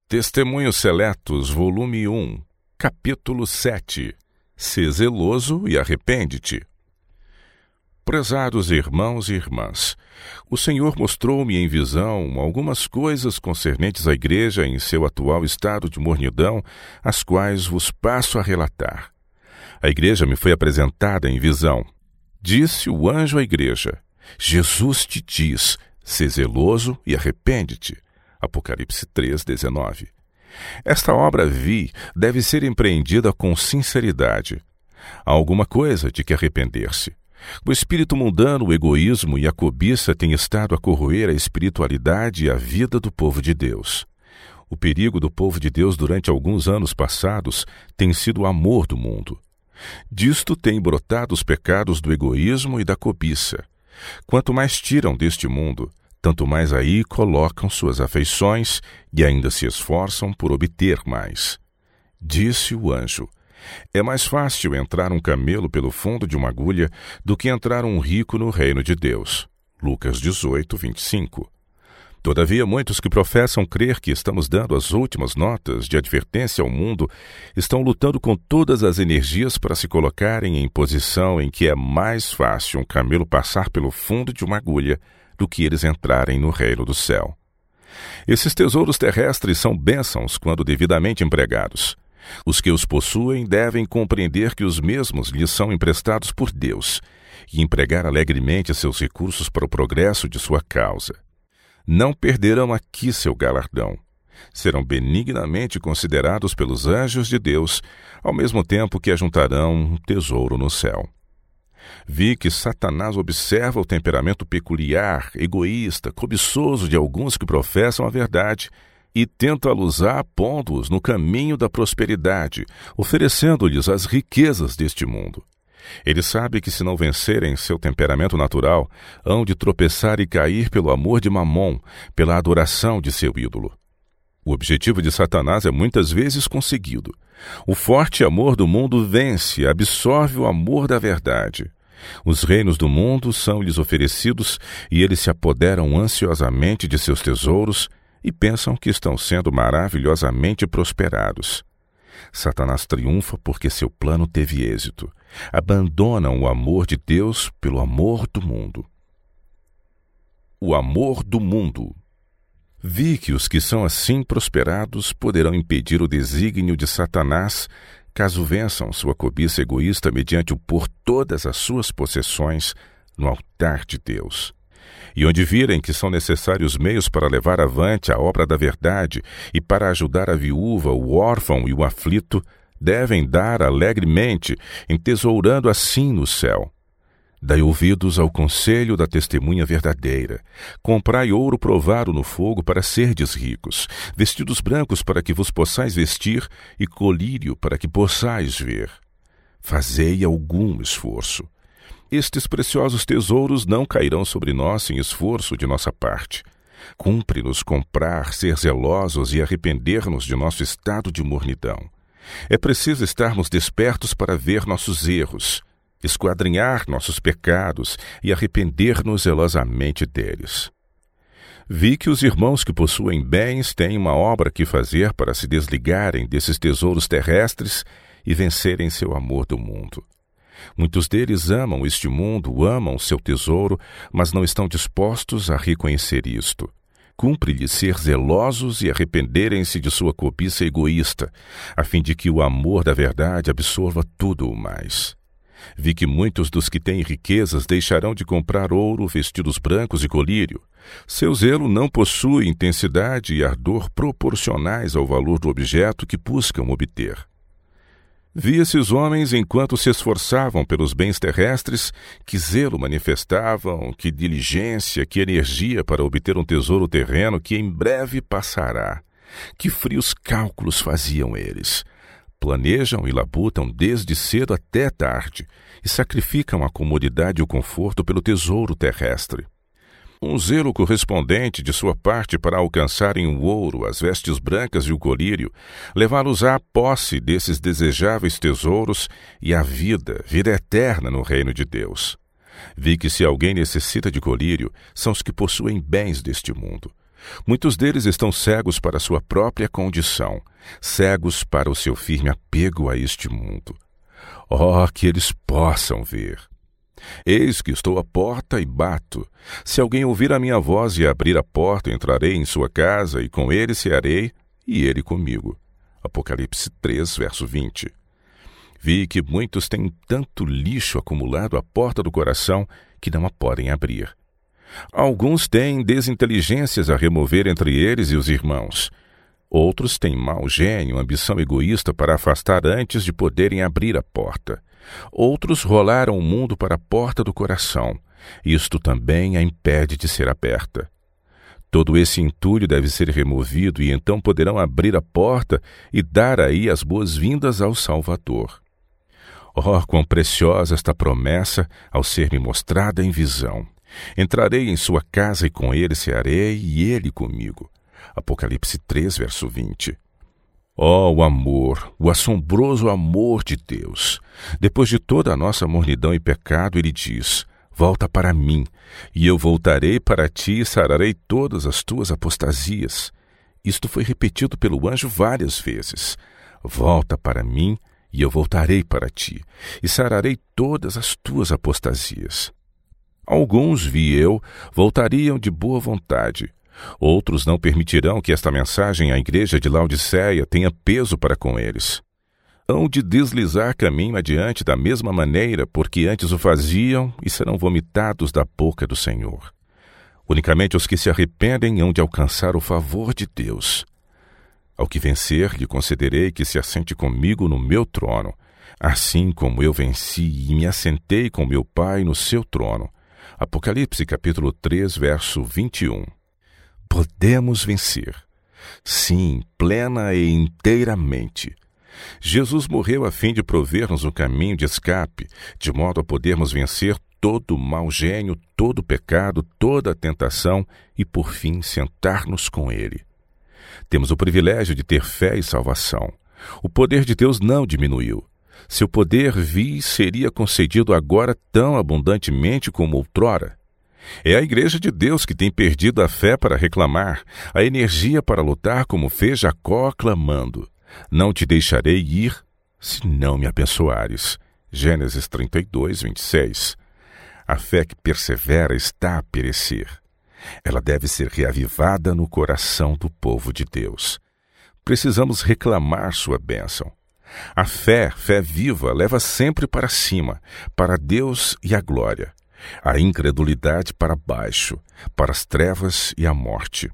Testemunhos Seletos, volume 1, capítulo 7. Sê zeloso e arrepende-te. Prezados irmãos e irmãs, o Senhor mostrou-me em visão algumas coisas concernentes à igreja em seu atual estado de mornidão, as quais vos passo a relatar. A igreja me foi apresentada em visão. Disse o anjo à igreja: Jesus te diz, sê zeloso e arrepende-te. Apocalipse 3:19. Esta obra deve ser empreendida com sinceridade. Há alguma coisa de que arrepender-se. O espírito mundano, o egoísmo e a cobiça têm estado a corroer a espiritualidade e a vida do povo de Deus. O perigo do povo de Deus durante alguns anos passados tem sido o amor do mundo. Disto têm brotado os pecados do egoísmo e da cobiça. Quanto mais tiram deste mundo, tanto mais aí colocam suas afeições e ainda se esforçam por obter mais. Disse o anjo: é mais fácil entrar um camelo pelo fundo de uma agulha do que entrar um rico no reino de Deus. Lucas 18:25. Todavia, muitos que professam crer que estamos dando as últimas notas de advertência ao mundo estão lutando com todas as energias para se colocarem em posição em que é mais fácil um camelo passar pelo fundo de uma agulha do que eles entrarem no reino do céu. Esses tesouros terrestres são bênçãos quando devidamente empregados. Os que os possuem devem compreender que os mesmos lhes são emprestados por Deus e empregar alegremente seus recursos para o progresso de sua causa. Não perderão aqui seu galardão. Serão benignamente considerados pelos anjos de Deus, ao mesmo tempo que ajuntarão um tesouro no céu. Vi que Satanás observa o temperamento peculiar, egoísta, cobiçoso de alguns que professam a verdade e tenta-los pondo-os no caminho da prosperidade, oferecendo-lhes as riquezas deste mundo. Ele sabe que se não vencerem seu temperamento natural, hão de tropeçar e cair pelo amor de Mamon, pela adoração de seu ídolo. O objetivo de Satanás é muitas vezes conseguido. O forte amor do mundo vence, absorve o amor da verdade. Os reinos do mundo são-lhes oferecidos e eles se apoderam ansiosamente de seus tesouros e pensam que estão sendo maravilhosamente prosperados. Satanás triunfa porque seu plano teve êxito. Abandonam o amor de Deus pelo amor do mundo. O amor do mundo. Vi que os que são assim prosperados poderão impedir o desígnio de Satanás caso vençam sua cobiça egoísta mediante o pôr todas as suas possessões no altar de Deus. E onde virem que são necessários meios para levar avante a obra da verdade e para ajudar a viúva, o órfão e o aflito, devem dar alegremente, entesourando assim no céu. Dai ouvidos ao conselho da testemunha verdadeira. Comprai ouro provado no fogo para serdes ricos, vestidos brancos para que vos possais vestir e colírio para que possais ver. Fazei algum esforço. Estes preciosos tesouros não cairão sobre nós sem esforço de nossa parte. Cumpre-nos comprar, ser zelosos e arrepender-nos de nosso estado de mornidão. É preciso estarmos despertos para ver nossos erros, esquadrinhar nossos pecados e arrepender-nos zelosamente deles. Vi que os irmãos que possuem bens têm uma obra que fazer para se desligarem desses tesouros terrestres e vencerem seu amor do mundo. Muitos deles amam este mundo, amam seu tesouro, mas não estão dispostos a reconhecer isto. Cumpre-lhes ser zelosos e arrependerem-se de sua cobiça egoísta, a fim de que o amor da verdade absorva tudo o mais. Vi que muitos dos que têm riquezas deixarão de comprar ouro, vestidos brancos e colírio. Seu zelo não possui intensidade e ardor proporcionais ao valor do objeto que buscam obter. Vi esses homens, enquanto se esforçavam pelos bens terrestres, que zelo manifestavam, que diligência, que energia para obter um tesouro terreno que em breve passará. Que frios cálculos faziam eles! Planejam e labutam desde cedo até tarde e sacrificam a comodidade e o conforto pelo tesouro terrestre. Um zelo correspondente de sua parte para alcançarem o ouro, as vestes brancas e o colírio, levá-los à posse desses desejáveis tesouros e à vida eterna no reino de Deus. Vi que se alguém necessita de colírio, são os que possuem bens deste mundo. Muitos deles estão cegos para a sua própria condição, cegos para o seu firme apego a este mundo. Oh, que eles possam ver! Eis que estou à porta e bato. Se alguém ouvir a minha voz e abrir a porta, entrarei em sua casa, e com ele cearei, e ele comigo. Apocalipse 3, verso 20. Vi que muitos têm tanto lixo acumulado à porta do coração que não a podem abrir. Alguns têm desinteligências a remover entre eles e os irmãos. Outros têm mau gênio, ambição egoísta para afastar antes de poderem abrir a porta. Outros rolaram o mundo para a porta do coração. Isto também a impede de ser aberta. Todo esse entulho deve ser removido e então poderão abrir a porta e dar aí as boas-vindas ao Salvador. Oh, quão preciosa esta promessa ao ser-me mostrada em visão. Entrarei em sua casa e com ele cearei e ele comigo. Apocalipse 3, verso 20. Oh, o amor, o assombroso amor de Deus! Depois de toda a nossa mornidão e pecado, ele diz: volta para mim, e eu voltarei para ti e sararei todas as tuas apostasias. Isto foi repetido pelo anjo várias vezes. Volta para mim, e eu voltarei para ti, e sararei todas as tuas apostasias. Alguns, vi eu, voltariam de boa vontade. Outros não permitirão que esta mensagem à igreja de Laodiceia tenha peso para com eles. Hão de deslizar caminho adiante da mesma maneira, porque antes o faziam e serão vomitados da boca do Senhor. Unicamente os que se arrependem hão de alcançar o favor de Deus. Ao que vencer, lhe concederei que se assente comigo no meu trono, assim como eu venci e me assentei com meu Pai no seu trono. Apocalipse capítulo 3, verso 21. Podemos vencer. Sim, plena e inteiramente. Jesus morreu a fim de prover-nos um caminho de escape, de modo a podermos vencer todo o mau gênio, todo o pecado, toda a tentação e, por fim, sentar-nos com Ele. Temos o privilégio de ter fé e salvação. O poder de Deus não diminuiu. Seu poder seria concedido agora tão abundantemente como outrora. É a Igreja de Deus que tem perdido a fé para reclamar, a energia para lutar como fez Jacó clamando: não te deixarei ir, se não me abençoares. Gênesis 32, 26. A fé que persevera está a perecer. Ela deve ser reavivada no coração do povo de Deus. Precisamos reclamar sua bênção. A fé viva, leva sempre para cima, para Deus e a glória. A incredulidade para baixo, para as trevas e a morte.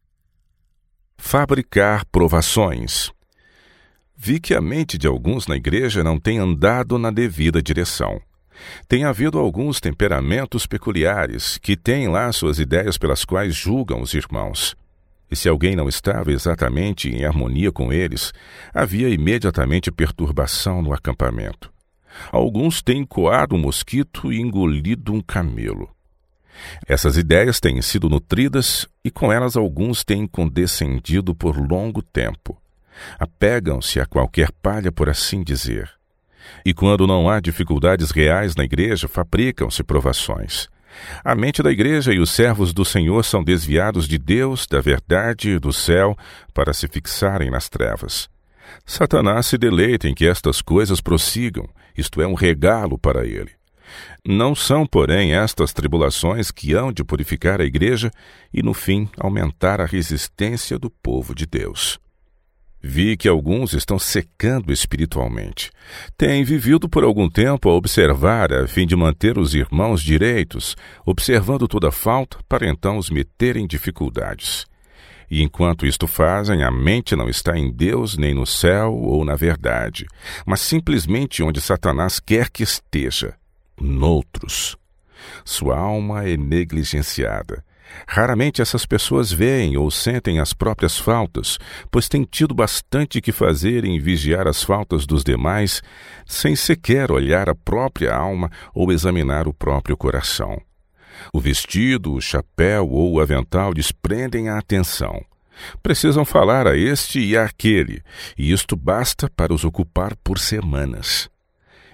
Fabricar provações. Vi que a mente de alguns na igreja não tem andado na devida direção. Tem havido alguns temperamentos peculiares que têm lá suas ideias pelas quais julgam os irmãos. E se alguém não estava exatamente em harmonia com eles, havia imediatamente perturbação no acampamento. Alguns têm coado um mosquito e engolido um camelo. Essas ideias têm sido nutridas e com elas alguns têm condescendido por longo tempo. Apegam-se a qualquer palha, por assim dizer. E quando não há dificuldades reais na igreja, fabricam-se provações. A mente da igreja e os servos do Senhor são desviados de Deus, da verdade e do céu para se fixarem nas trevas. Satanás se deleita em que estas coisas prossigam, isto é um regalo para ele. Não são, porém, estas tribulações que hão de purificar a igreja e, no fim, aumentar a resistência do povo de Deus. Vi que alguns estão secando espiritualmente. Têm vivido por algum tempo a observar a fim de manter os irmãos direitos, observando toda falta para então os meter em dificuldades. E enquanto isto fazem, a mente não está em Deus, nem no céu ou na verdade, mas simplesmente onde Satanás quer que esteja, noutros. Sua alma é negligenciada. Raramente essas pessoas veem ou sentem as próprias faltas, pois têm tido bastante que fazer em vigiar as faltas dos demais, sem sequer olhar a própria alma ou examinar o próprio coração. O vestido, o chapéu ou o avental desprendem a atenção. Precisam falar a este e àquele, e isto basta para os ocupar por semanas.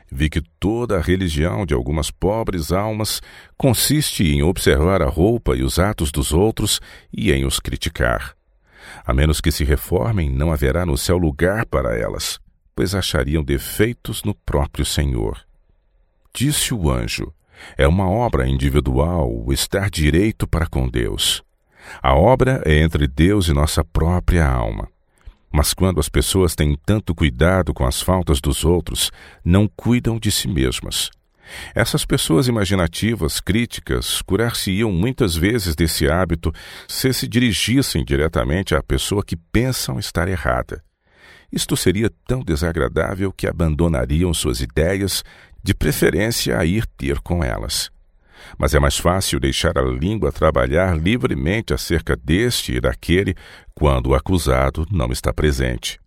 Vi que toda a religião de algumas pobres almas consiste em observar a roupa e os atos dos outros e em os criticar. A menos que se reformem, não haverá no céu lugar para elas, pois achariam defeitos no próprio Senhor. Disse o anjo: é uma obra individual o estar direito para com Deus. A obra é entre Deus e nossa própria alma. Mas quando as pessoas têm tanto cuidado com as faltas dos outros, não cuidam de si mesmas. Essas pessoas imaginativas, críticas, curar-se-iam muitas vezes desse hábito se dirigissem diretamente à pessoa que pensam estar errada. Isto seria tão desagradável que abandonariam suas ideias, de preferência a ir ter com elas. Mas é mais fácil deixar a língua trabalhar livremente acerca deste e daquele quando o acusado não está presente.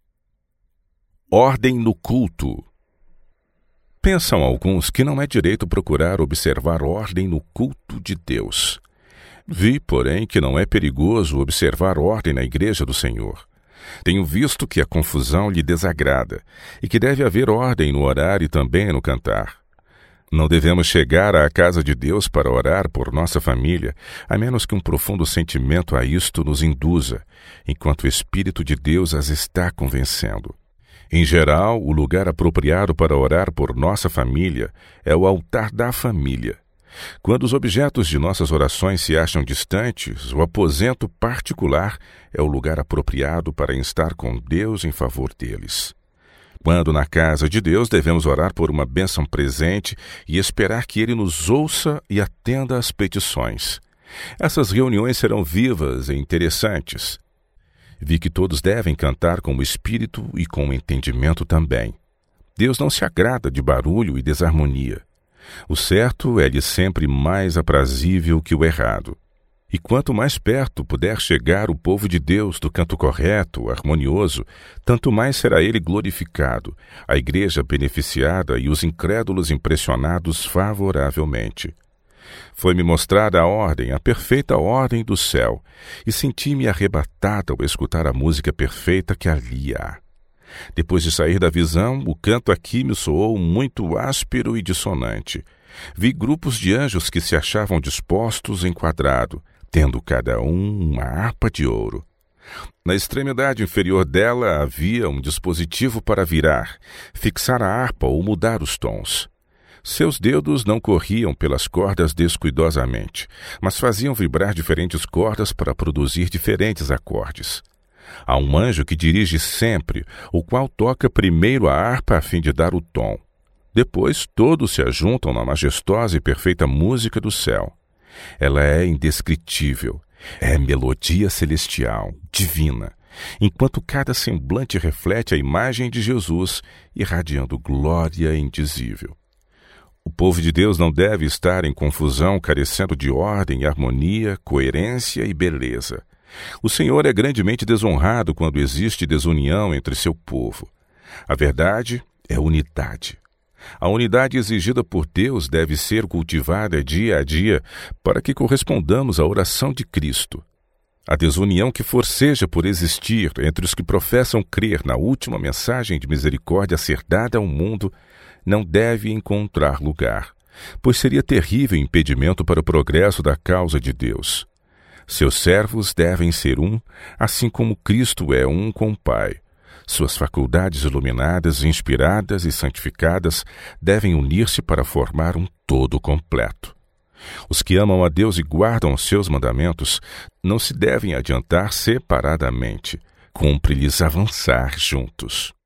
Ordem no culto. Pensam alguns que não é direito procurar observar ordem no culto de Deus. Vi, porém, que não é perigoso observar ordem na igreja do Senhor. Tenho visto que a confusão lhe desagrada e que deve haver ordem no orar e também no cantar. Não devemos chegar à casa de Deus para orar por nossa família, a menos que um profundo sentimento a isto nos induza, enquanto o Espírito de Deus as está convencendo. Em geral, o lugar apropriado para orar por nossa família é o altar da família. Quando os objetos de nossas orações se acham distantes, o aposento particular é o lugar apropriado para estar com Deus em favor deles. Quando na casa de Deus devemos orar por uma bênção presente e esperar que Ele nos ouça e atenda às petições. Essas reuniões serão vivas e interessantes. Vi que todos devem cantar com o espírito e com o entendimento também. Deus não se agrada de barulho e desarmonia. O certo é-lhe sempre mais aprazível que o errado. E quanto mais perto puder chegar o povo de Deus do canto correto, harmonioso, tanto mais será ele glorificado, a igreja beneficiada e os incrédulos impressionados favoravelmente. Foi-me mostrada a ordem, a perfeita ordem do céu, e senti-me arrebatada ao escutar a música perfeita que ali há. Depois de sair da visão, o canto aqui me soou muito áspero e dissonante. Vi grupos de anjos que se achavam dispostos em quadrado, tendo cada um uma harpa de ouro. Na extremidade inferior dela havia um dispositivo para virar, fixar a harpa ou mudar os tons. Seus dedos não corriam pelas cordas descuidosamente, mas faziam vibrar diferentes cordas para produzir diferentes acordes. Há um anjo que dirige sempre, o qual toca primeiro a harpa a fim de dar o tom. Depois todos se ajuntam na majestosa e perfeita música do céu. Ela é indescritível, é melodia celestial, divina, enquanto cada semblante reflete a imagem de Jesus, irradiando glória indizível. O povo de Deus não deve estar em confusão, carecendo de ordem, harmonia, coerência e beleza. O Senhor é grandemente desonrado quando existe desunião entre seu povo. A verdade é unidade. A unidade exigida por Deus deve ser cultivada dia a dia para que correspondamos à oração de Cristo. A desunião que forceja por existir entre os que professam crer na última mensagem de misericórdia a ser dada ao mundo não deve encontrar lugar, pois seria terrível impedimento para o progresso da causa de Deus. Seus servos devem ser um, assim como Cristo é um com o Pai. Suas faculdades iluminadas, inspiradas e santificadas devem unir-se para formar um todo completo. Os que amam a Deus e guardam os seus mandamentos não se devem adiantar separadamente. Cumpre-lhes avançar juntos.